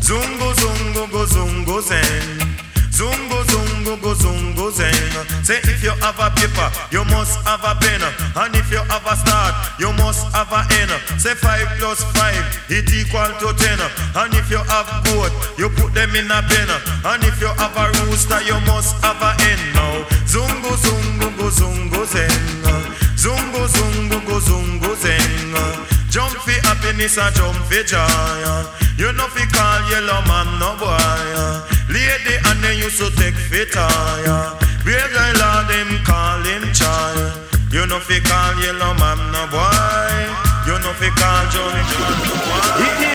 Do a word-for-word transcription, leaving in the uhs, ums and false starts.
Zungo zungo go zungo zen. Zungo zungo go zungo zen. Say if you have a paper, you must have a pen. And if you have a start, you must have a end. Say five plus five, it equal to ten. And if you have goat, you put them in a pen. And if you have a rooster, you must have a hen. Now zungo zungo go zungo zen. Zungo zungo go zungo zen. Jump for happiness and jump for joy. You know fi call yellow man no boy. Lady and they used to take fit tire. Brave guy lord him call him child. You know fi call yellow man no boy. You know fi call Johnny no boy.